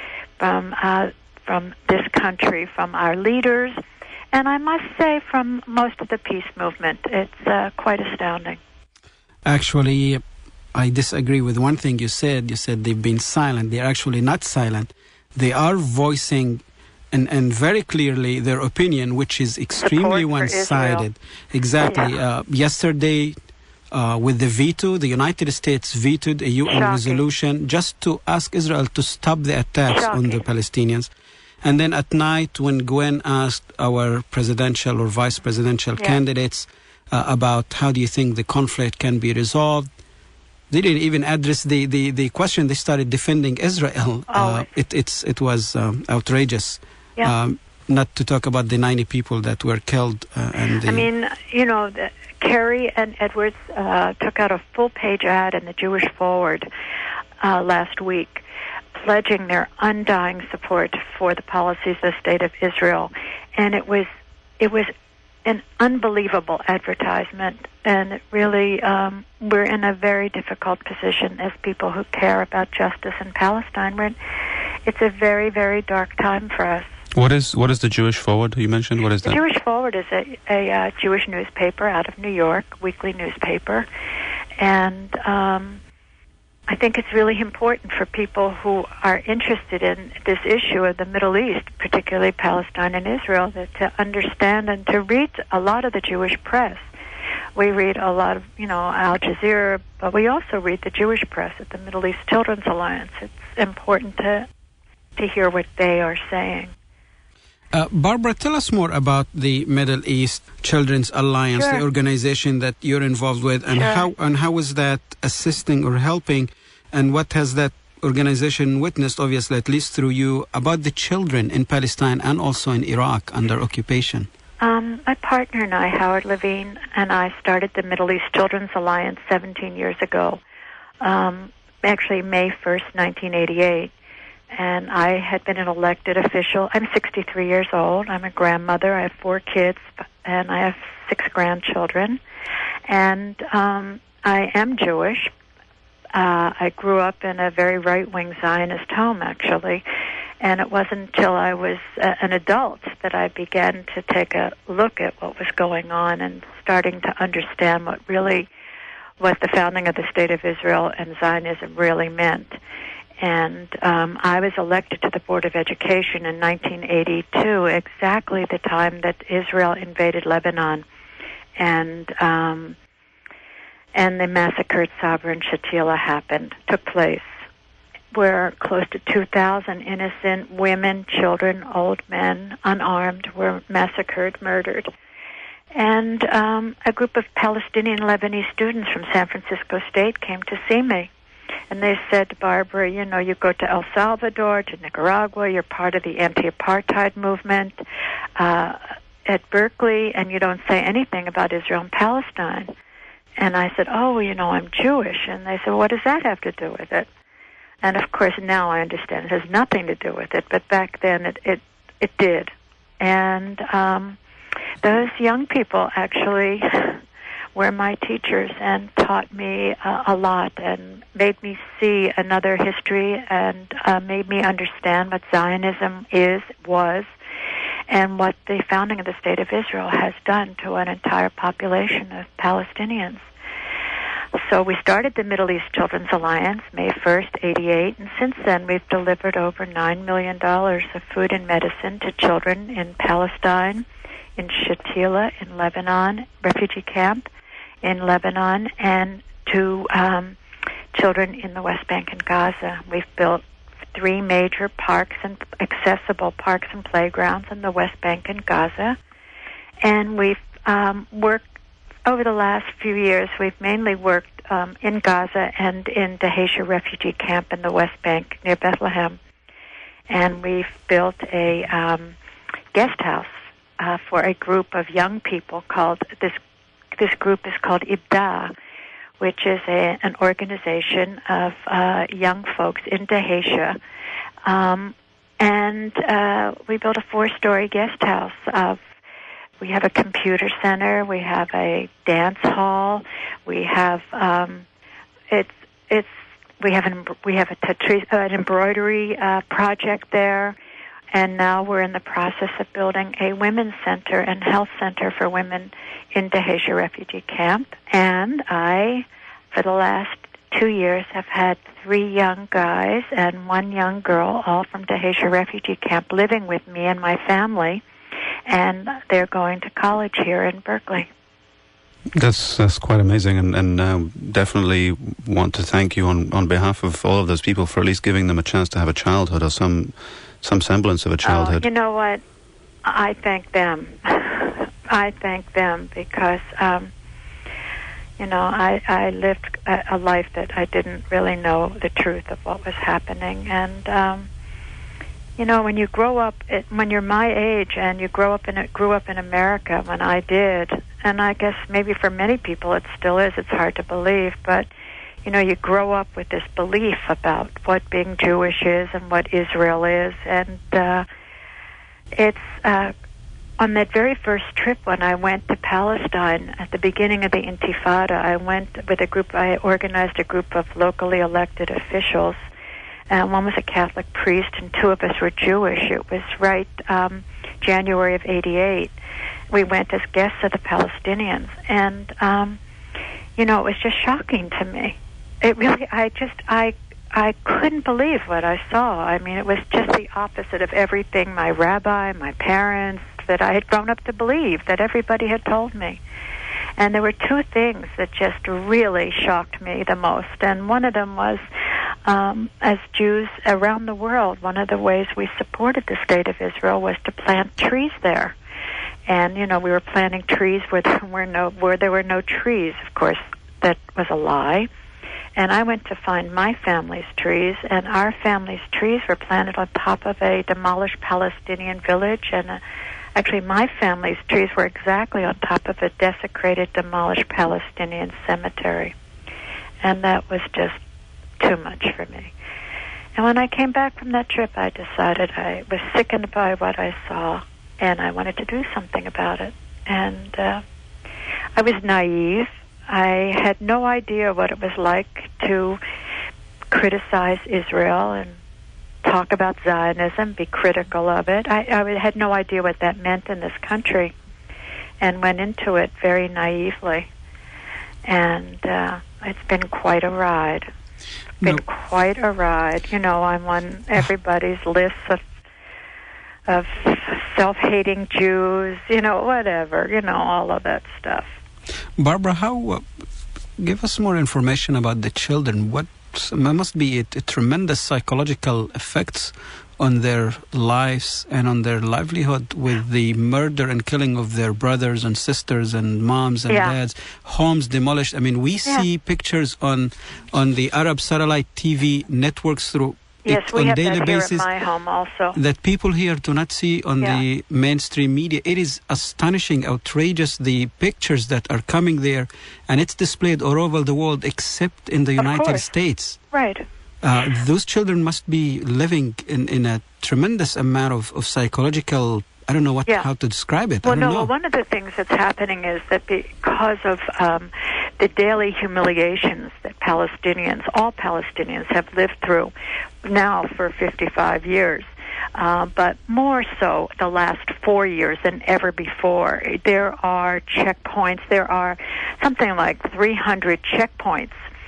from uh, from this country, from our leaders, and I must say from most of the peace movement. It's uh, quite astounding. Actually, I disagree with one thing you said. You said they've been silent. They're actually not silent. They are voicing and, and very clearly their opinion, which is extremely one-sided. Exactly. Yeah. Uh, yesterday, uh, with the veto, the United States vetoed a U N Shocking. resolution just to ask Israel to stop the attacks Shocking. on the Palestinians. And then at night, when Gwen asked our presidential or vice presidential yeah. candidates uh, about how do you think the conflict can be resolved, they didn't even address the, the, the question. They started defending Israel. Uh, it, it's, it was um, outrageous. Yeah. Um, not to talk about the ninety people that were killed. Uh, and the, I mean, you know, the, Kerry and Edwards uh, took out a full-page ad in the Jewish Forward uh, last week, pledging their undying support for the policies of the State of Israel. And it was, it was an unbelievable advertisement, and it really, um, we're in a very difficult position as people who care about justice in Palestine. We're, it's a very, very dark time for us. What is what is the Jewish Forward you mentioned? What is that? The Jewish Forward is a, a uh, Jewish newspaper out of New York, weekly newspaper, and um, I think it's really important for people who are interested in this issue of the Middle East, particularly Palestine and Israel, that to understand and to read a lot of the Jewish press. We read a lot of, you know, Al Jazeera, but we also read the Jewish press at the Middle East Children's Alliance. It's important to to hear what they are saying. Uh, Barbara, tell us more about the Middle East Children's Alliance, sure. the organization that you're involved with, and sure. how and how is that assisting or helping, and what has that organization witnessed, obviously, at least through you, about the children in Palestine and also in Iraq under occupation? Um, my partner and I, Howard Levine, and I started the Middle East Children's Alliance seventeen years ago, um, actually May first, nineteen eighty-eight. And I had been an elected official. I'm sixty-three years old. I'm a grandmother. I have four kids, and I have six grandchildren. And um, I am Jewish. Uh, I grew up in a very right-wing Zionist home, actually. And it wasn't until I was uh, an adult that I began to take a look at what was going on and starting to understand what really, what the founding of the State of Israel and Zionism really meant. And um, I was elected to the Board of Education in nineteen eighty-two, exactly the time that Israel invaded Lebanon. And um, and the massacre at Sabra and Shatila happened, took place, where close to two thousand innocent women, children, old men, unarmed, were massacred, murdered. And um, a group of Palestinian Lebanese students from San Francisco State came to see me. And they said, Barbara, you know, you go to El Salvador, to Nicaragua, you're part of the anti-apartheid movement uh, at Berkeley, and you don't say anything about Israel and Palestine. And I said, oh, you know, I'm Jewish. And they said, well, what does that have to do with it? And, of course, now I understand it has nothing to do with it, but back then it, it, it did. And um, those young people actually were my teachers and taught me uh, a lot and made me see another history and uh, made me understand what Zionism is, was, and what the founding of the State of Israel has done to an entire population of Palestinians. So we started the Middle East Children's Alliance May first, eighty-eight, and since then we've delivered over nine million dollars of food and medicine to children in Palestine, in Shatila, in Lebanon, refugee camp in Lebanon, and to um, children in the West Bank and Gaza. We've built three major parks and accessible parks and playgrounds in the West Bank and Gaza. And we've um, worked, over the last few years, we've mainly worked um, in Gaza and in Dheisheh refugee camp in the West Bank near Bethlehem. And we've built a um, guest house uh, for a group of young people called, this this group is called Ibda, which is a, an organization of uh, young folks in Dheisheh. Um, and uh, we built a four-story guest house. Of, we have a computer center. We have a dance hall. We have um, it's it's we have an we have a tetris, uh, an embroidery uh, project there. And now we're in the process of building a women's center and health center for women in Dheisheh refugee camp. And I, for the last two years, have had three young guys and one young girl, all from Dheisheh refugee camp, living with me and my family. And they're going to college here in Berkeley. That's that's quite amazing, and, and uh, definitely want to thank you on, on behalf of all of those people for at least giving them a chance to have a childhood or some some semblance of a childhood. Oh, you know what? I thank them. I thank them because, um, you know, I, I lived a, a life that I didn't really know the truth of what was happening. And, um, you know, when you grow up, it, when you're my age and you grow up in it, grew up in America when I did, and I guess maybe for many people it still is, it's hard to believe, but you know, you grow up with this belief about what being Jewish is and what Israel is. And uh, it's uh, on that very first trip when I went to Palestine at the beginning of the Intifada, I went with a group, I organized a group of locally elected officials. And one was a Catholic priest and two of us were Jewish. It was right um, January of eighty-eight. We went as guests of the Palestinians. And, um, you know, it was just shocking to me. It really, I just, I, I couldn't believe what I saw. I mean, it was just the opposite of everything my rabbi, my parents, that I had grown up to believe, that everybody had told me. And there were two things that just really shocked me the most. And one of them was, um, as Jews around the world, one of the ways we supported the State of Israel was to plant trees there. And, you know, we were planting trees where there were no, where there were no trees. Of course, that was a lie. And I went to find my family's trees, and our family's trees were planted on top of a demolished Palestinian village. And uh, actually, my family's trees were exactly on top of a desecrated, demolished Palestinian cemetery. And that was just too much for me. And when I came back from that trip, I decided I was sickened by what I saw, and I wanted to do something about it. And uh, I was naive. I had no idea what it was like to criticize Israel and talk about Zionism, be critical of it. I, I had no idea what that meant in this country and went into it very naively. And uh, it's been quite a ride. Been No. quite a ride. You know, I'm on everybody's list of of self-hating Jews, you know, whatever, you know, all of that stuff. Barbara, how? Uh, give us more information about the children. What must be a, a tremendous psychological effects on their lives and on their livelihood with the murder and killing of their brothers and sisters and moms and Yeah. dads, homes demolished. I mean, we Yeah. see pictures on on the Arab satellite T V networks through Yes, it we on have daily that here basis in my home also. that people here do not see on Yeah. the mainstream media. It is astonishing, outrageous, the pictures that are coming there, and it's displayed all over the world except in the Of United course. States. Right. Uh, those children must be living in, in a tremendous amount of, of psychological, I don't know what Yeah. how to describe it. Well, I don't no, know. well, one of the things that's happening is that because of um, the daily humiliations that Palestinians, all Palestinians, have lived through now for fifty-five years, uh, but more so the last four years than ever before. There are checkpoints. There are something like three hundred checkpoints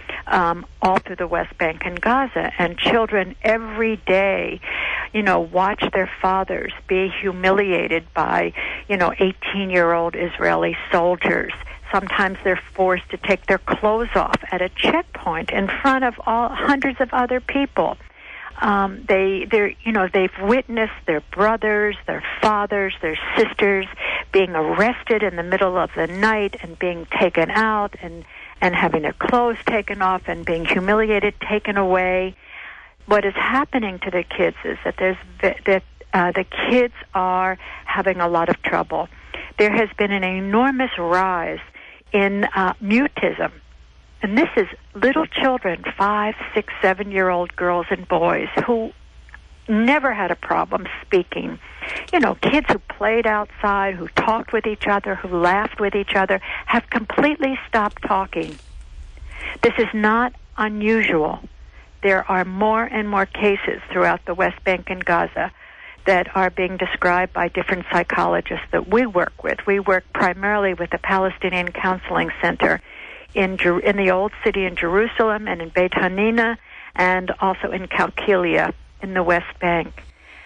um, all through the West Bank and Gaza, and children every day, you know, watch their fathers be humiliated by, you know, eighteen-year-old Israeli soldiers. Sometimes they're forced to take their clothes off at a checkpoint in front of all hundreds of other people. Um, they, they're, you know, they've witnessed their brothers, their fathers, their sisters being arrested in the middle of the night and being taken out and, and having their clothes taken off and being humiliated, taken away. What is happening to the kids is that there's that uh, the kids are having a lot of trouble. There has been an enormous rise in uh, mutism. And this is little children, five, six, seven-year-old girls and boys who never had a problem speaking. You know, kids who played outside, who talked with each other, who laughed with each other, have completely stopped talking. This is not unusual. There are more and more cases throughout the West Bank and Gaza that are being described by different psychologists that we work with. We work primarily with the Palestinian Counseling Center in Jer- in the Old City in Jerusalem and in Beit Hanina and also in Kalkilia in the West Bank.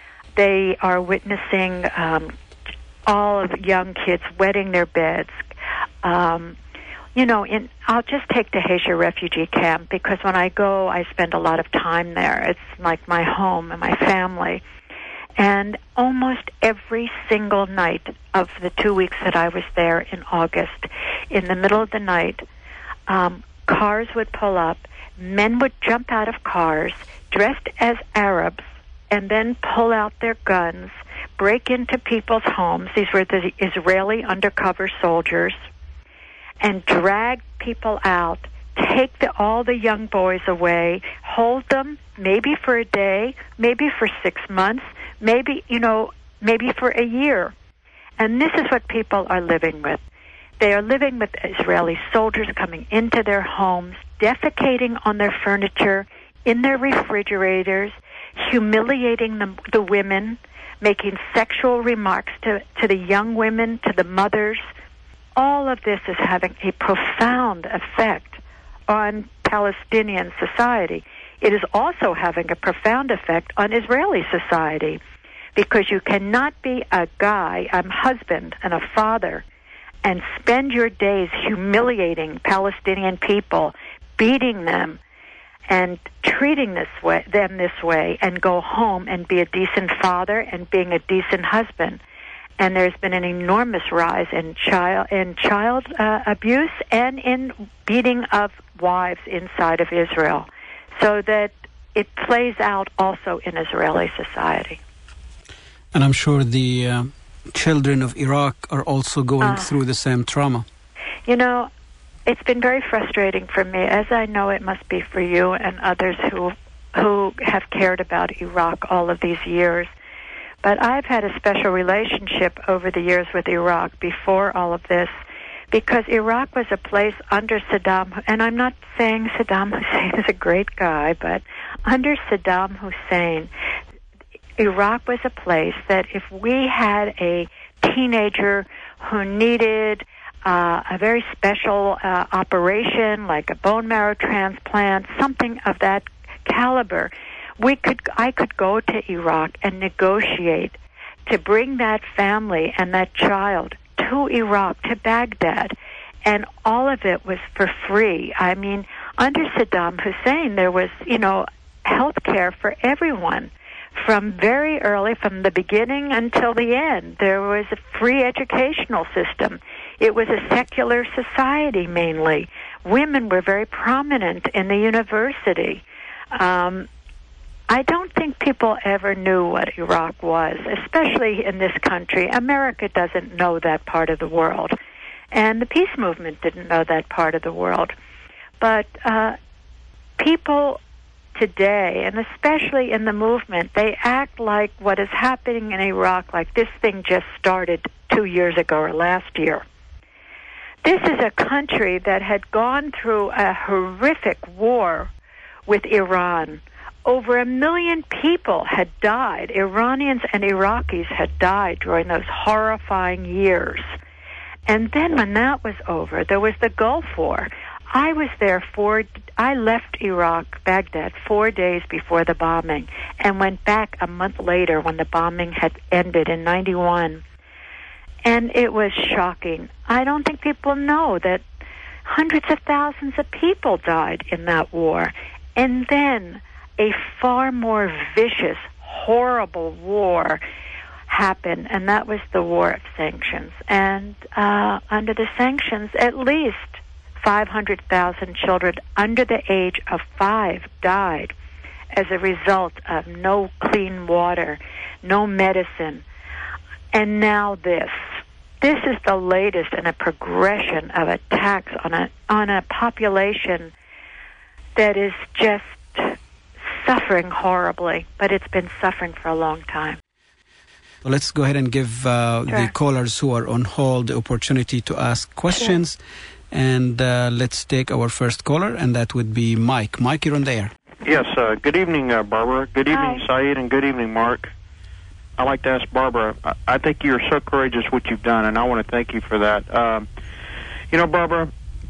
They are witnessing um, all of young kids wetting their beds. Um, you know, in I'll just take the Haitian refugee camp because when I go, I spend a lot of time there. It's like my home and my family. And almost every single night of the two weeks that I was there in August, in the middle of the night, um, cars would pull up, men would jump out of cars, dressed as Arabs, and then pull out their guns, break into people's homes. These were the Israeli undercover soldiers, and drag people out, take the, all the young boys away, hold them maybe for a day, maybe for six months, maybe, you know, maybe for a year. And this is what people are living with. They are living with Israeli soldiers coming into their homes, defecating on their furniture, in their refrigerators, humiliating the, the women, making sexual remarks to, to the young women, to the mothers. All of this is having a profound effect on Palestinian society. It is also having a profound effect on Israeli society because you cannot be a guy, a husband and a father, and spend your days humiliating Palestinian people, beating them, and treating this way, them this way, and go home and be a decent father and being a decent husband. And there's been an enormous rise in child in child uh, abuse and in beating of wives inside of Israel, so that it plays out also in Israeli society. And I'm sure the uh, children of Iraq are also going Uh, through the same trauma. You know, it's been very frustrating for me, as I know it must be for you and others who who have cared about Iraq all of these years. But I've had a special relationship over the years with Iraq before all of this, because Iraq was a place under Saddam, and I'm not saying Saddam Hussein is a great guy, but under Saddam Hussein, Iraq was a place that if we had a teenager who needed uh, a very special uh, operation, like a bone marrow transplant, something of that caliber, we could I could go to Iraq and negotiate to bring that family and that child to Iraq, to Baghdad, and all of it was for free. I mean, under Saddam Hussein, there was, you know, health care for everyone. From very early, from the beginning until the end, there was a free educational system. It was a secular society mainly. Women were very prominent in the university. Um, I don't think people ever knew what Iraq was, especially in this country. America doesn't know that part of the world, and the peace movement didn't know that part of the world. But uh, people today, and especially in the movement, they act like what is happening in Iraq, like this thing just started two years ago or last year. This is a country that had gone through a horrific war with Iran. Over a million people had died. Iranians and Iraqis had died during those horrifying years. And then when that was over, there was the Gulf War. I was there four, I left Iraq, Baghdad, four days before the bombing and went back a month later when the bombing had ended in ninety-one. And it was shocking. I don't think people know that hundreds of thousands of people died in that war. And then a far more vicious, horrible war happened, and that was the war of sanctions. And uh, under the sanctions, at least five hundred thousand children under the age of five died as a result of no clean water, no medicine. And now this. This is the latest in a progression of attacks on a on a population that is just suffering horribly, but it's been suffering for a long time. Well, let's go ahead and give uh, sure. the callers who are on hold the opportunity to ask questions. Sure. And uh, let's take our first caller, and that would be Mike. Mike, you're on the air. Yes, uh, good evening, uh, Barbara. Good evening, Hi. Saeed, and good evening, Mark. I'd like to ask Barbara, I, I think you're so courageous what you've done, and I want to thank you for that. Um, you know, Barbara,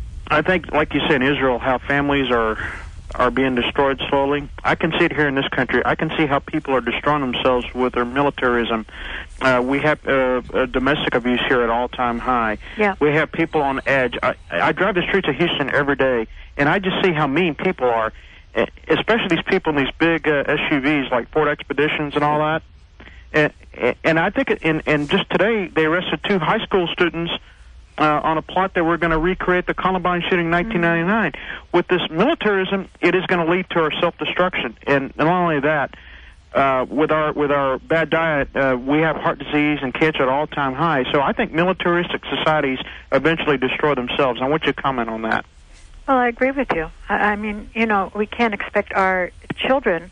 I think, like you said in Israel, how families are are being destroyed slowly. I can see it here in this country. I can see how people are destroying themselves with their militarism. Uh, we have uh, uh, domestic abuse here at all-time high. Yeah. We have people on edge. I, I drive the streets of Houston every day, and I just see how mean people are, especially these people in these big uh, S U Vs like Ford Expeditions and all that. And, and I think, it, and, and just today, they arrested two high school students Uh, on a plot that we're going to recreate the Columbine shooting in nineteen ninety-nine. Mm-hmm. With this militarism, it is going to lead to our self-destruction. And not only that, uh, with our with our bad diet, uh, we have heart disease and cancer at all-time high. So I think militaristic societies eventually destroy themselves. I want you to comment on that. Well, I agree with you. I, I mean, you know, we can't expect our children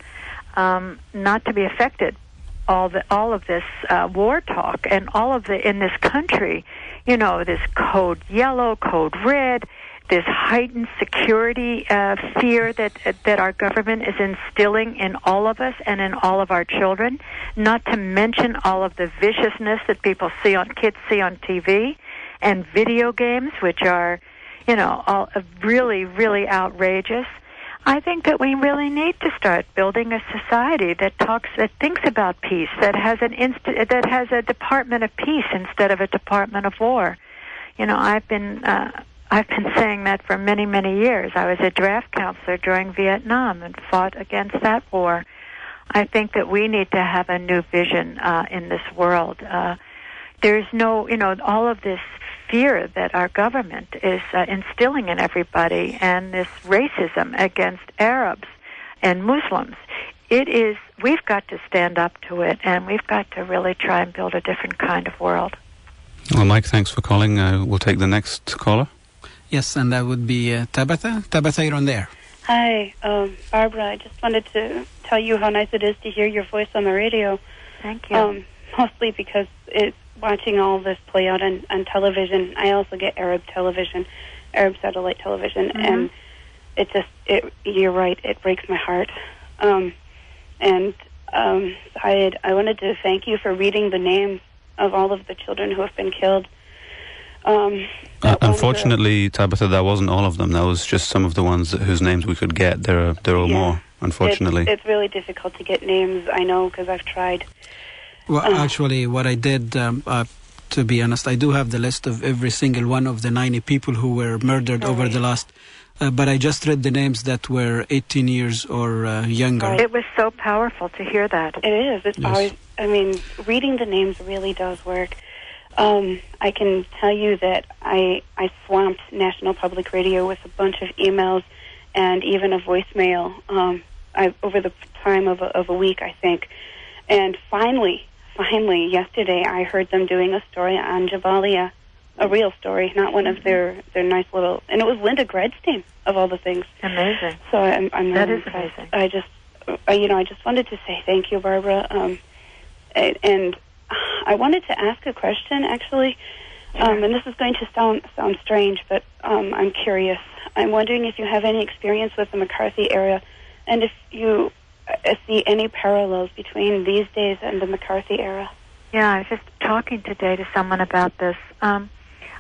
um, not to be affected. All the all of this uh, war talk and all of the in this country. You know, this code yellow, code red, this heightened security uh, fear that uh, that our government is instilling in all of us and in all of our children, not to mention all of the viciousness that people see on, kids see on T V and video games, which are, you know, all uh, really, really outrageous. I think that we really need to start building a society that talks, that thinks about peace, that has an inst- that has a Department of Peace instead of a Department of War. You know, I've been uh, I've been saying that for many, many years. I was a draft counselor during Vietnam and fought against that war. I think that we need to have a new vision uh, in this world. Uh, there's no, you know, all of this fear that our government is uh, instilling in everybody, and this racism against Arabs and Muslims. It is, we've got to stand up to it, and we've got to really try and build a different kind of world. Well, Mike, thanks for calling. Uh, we'll take the next caller. Yes, and that would be uh, Tabitha. Tabitha, you're on there. Hi, um, Barbara. I just wanted to tell you how nice it is to hear your voice on the radio. Thank you. Um, mostly because it's watching all this play out on, on television. I also get Arab television, Arab satellite television, mm-hmm. and it just, it, you're right, it breaks my heart. Um, and um, I, I wanted to thank you for reading the names of all of the children who have been killed. Um, uh, unfortunately, Tabitha, that wasn't all of them. That was just some of the ones that, whose names we could get. There are there are yeah. more, unfortunately. It's, it's really difficult to get names, I know, because I've tried. Well, uh, actually, what I did, um, uh, to be honest, I do have the list of every single one of the ninety people who were murdered oh, over yeah. the last... Uh, but I just read the names that were eighteen years or uh, younger. Right. It was so powerful to hear that. It is. It's Yes. always, I mean, reading the names really does work. Um, I can tell you that I I swamped National Public Radio with a bunch of emails and even a voicemail um, I, over the time of a, of a week, I think. And finally, finally, yesterday, I heard them doing a story on Jabalia, a real story, not one of their, their nice little... And it was Linda Gredstein, of all the things. Amazing. So I'm, I'm That really is impressed. amazing. I just, uh, you know, I just wanted to say thank you, Barbara. Um, and, and I wanted to ask a question, actually, um, and this is going to sound sound strange, but um, I'm curious. I'm wondering if you have any experience with the McCarthy era, and if you uh, see any parallels between these days and the McCarthy era. Yeah, I was just talking today to someone about this. Um,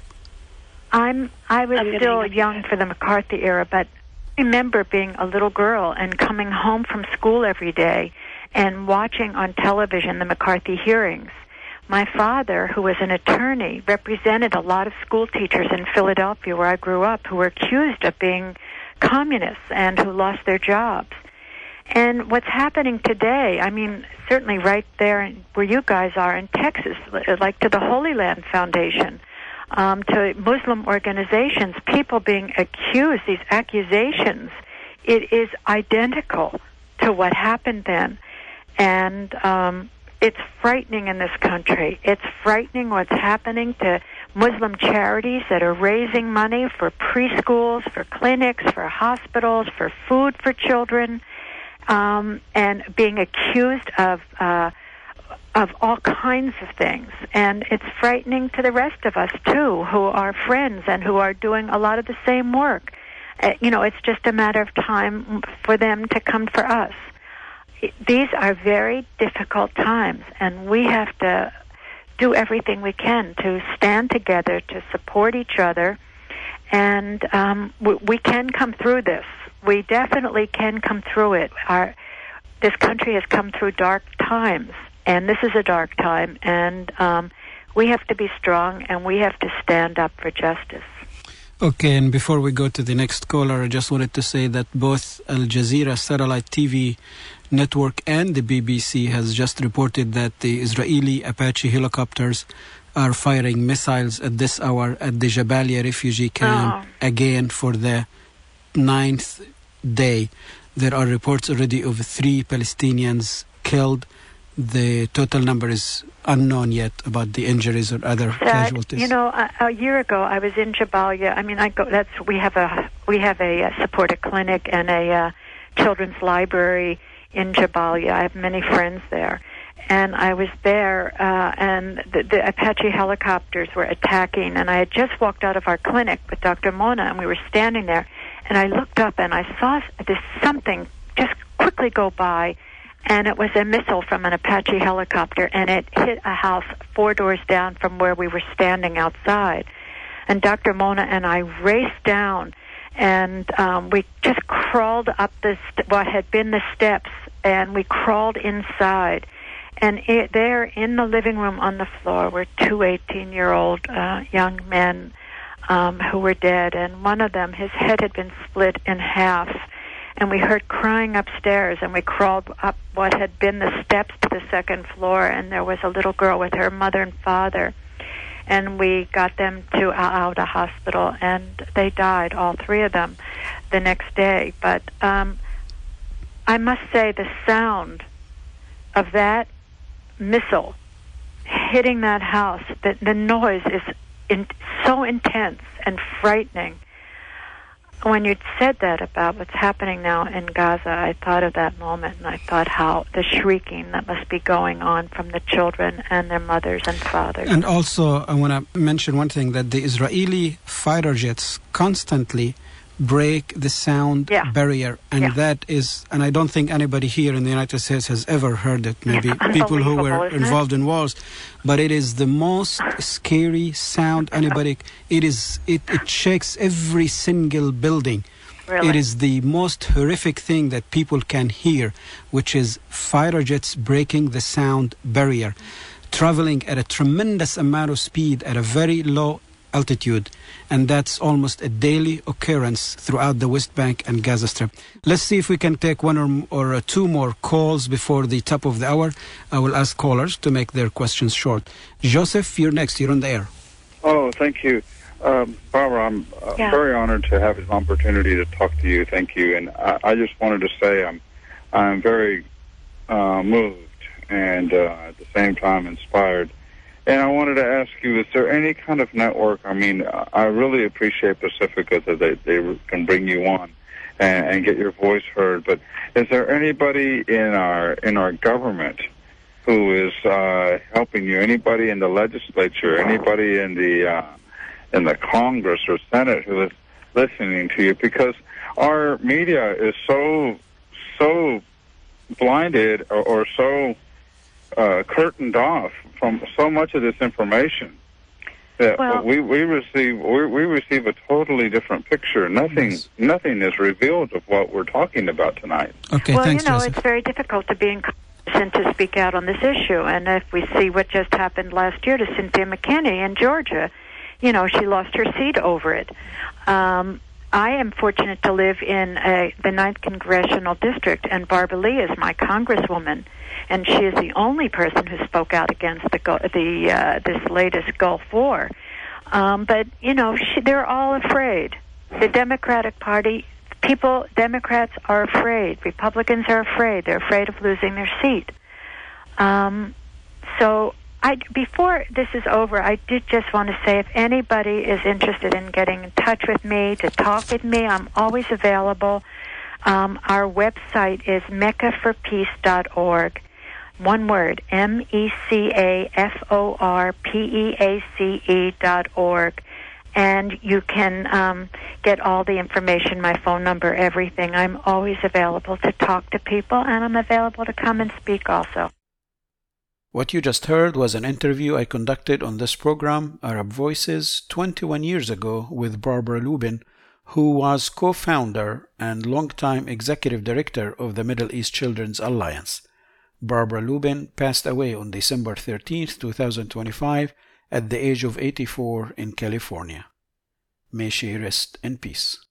I'm I was I'm still gonna- young for the McCarthy era, but I remember being a little girl and coming home from school every day and watching on television the McCarthy hearings. My father, who was an attorney, represented a lot of school teachers in Philadelphia, where I grew up, who were accused of being communists and who lost their jobs. And what's happening today, I mean, certainly right there in, where you guys are in Texas, like to the Holy Land Foundation, um, to Muslim organizations, people being accused, these accusations, it is identical to what happened then. And um, it's frightening in this country. It's frightening what's happening to Muslim charities that are raising money for preschools, for clinics, for hospitals, for food for children. Um, and being accused of uh, of all kinds of things. And it's frightening to the rest of us, too, who are friends and who are doing a lot of the same work. Uh, you know, it's just a matter of time for them to come for us. It, these are very difficult times, and we have to do everything we can to stand together, to support each other, and um, we, we can come through this. We definitely can come through it. Our, this country has come through dark times, and this is a dark time, and um, we have to be strong, and we have to stand up for justice. Okay, and before we go to the next caller, I just wanted to say that both Al Jazeera satellite T V network and the B B C has just reported that the Israeli Apache helicopters are firing missiles at this hour at the Jabalia refugee camp oh. again for the ninth day. There are reports already of three Palestinians killed. The total number is unknown yet about the injuries or other Sad. casualties. You know, a, a year ago I was in Jabalia. I mean, I go. That's we have a we have a, a supported clinic and a uh, children's library in Jabalia. I have many friends there, and I was there, uh, and the, the Apache helicopters were attacking. And I had just walked out of our clinic with Doctor Mona, and we were standing there. And I looked up and I saw this something just quickly go by, and it was a missile from an Apache helicopter, and it hit a house four doors down from where we were standing outside. And Doctor Mona and I raced down, and um, we just crawled up the st- what had been the steps, and we crawled inside. And it, there in the living room on the floor were two eighteen-year-old uh, young men Um, who were dead, and one of them, his head had been split in half, and we heard crying upstairs, and we crawled up what had been the steps to the second floor, and there was a little girl with her mother and father, and we got them to Al Auda Hospital, and they died, all three of them, the next day. But um, I must say the sound of that missile hitting that house, the, the noise is In, so intense and frightening. When you said that about what's happening now in Gaza, I thought of that moment, and I thought how the shrieking that must be going on from the children and their mothers and fathers. And also, I want to mention one thing, that the Israeli fighter jets constantly break the sound Yeah. barrier. And Yeah. that is, and I don't think anybody here in the United States has ever heard it, maybe Yeah, people who were unbelievable, isn't it? involved in wars, but it is the most scary sound anybody, it is, it, it shakes every single building. Really? It is the most horrific thing that people can hear, which is fighter jets breaking the sound barrier, traveling at a tremendous amount of speed at a very low altitude, and that's almost a daily occurrence throughout the West Bank and Gaza Strip. Let's see if we can take one or, or uh, two more calls before the top of the hour. I will ask callers to make their questions short. Joseph, you're next. You're on the air. Oh, thank you. Um, Barbara, I'm uh, Yeah. very honored to have this opportunity to talk to you. Thank you. And I, I just wanted to say I'm, I'm very uh, moved and uh, at the same time inspired. And I wanted to ask you, is there any kind of network? I mean, I really appreciate Pacifica that they, they can bring you on and, and get your voice heard. But is there anybody in our in our government who is uh, helping you? Anybody in the legislature? Anybody in the uh, in the Congress or Senate who is listening to you? Because our media is so so blinded or, or so uh, curtained off from so much of this information that Well- we we receive we, we receive a totally different picture. Nothing Yes. nothing is revealed of what we're talking about tonight. Okay, well, thanks, you know, Joseph. it's very difficult to be in Congress and to speak out on this issue. And if we see what just happened last year to Cynthia McKinney in Georgia, you know, she lost her seat over it. Um, I am fortunate to live in a, the ninth Congressional District, and Barbara Lee is my congresswoman, and she is the only person who spoke out against the Gu- the uh, this latest Gulf War. Um, but you know, she, they're all afraid. The Democratic Party, people, Democrats are afraid. Republicans are afraid. They're afraid of losing their seat. Um, so. I, before this is over, I did just want to say if anybody is interested in getting in touch with me, to talk with me, I'm always available. Um, our website is mecca for peace dot org. One word, M E C A F O R P E A C E dot org. And you can um, get all the information, my phone number, everything. I'm always available to talk to people, and I'm available to come and speak also. What you just heard was an interview I conducted on this program, Arab Voices, twenty-one years ago with Barbara Lubin, who was co-founder and longtime executive director of the Middle East Children's Alliance. Barbara Lubin passed away on December thirteenth, twenty twenty-five, at the age of eighty-four in California. May she rest in peace.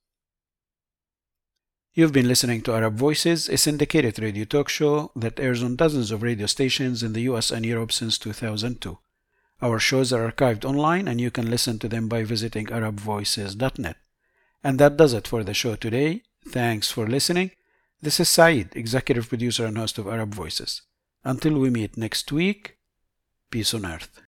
You've been listening to Arab Voices, a syndicated radio talk show that airs on dozens of radio stations in the U S and Europe since two thousand two. Our shows are archived online and you can listen to them by visiting arab voices dot net. And that does it for the show today. Thanks for listening. This is Saeed, executive producer and host of Arab Voices. Until we meet next week, peace on earth.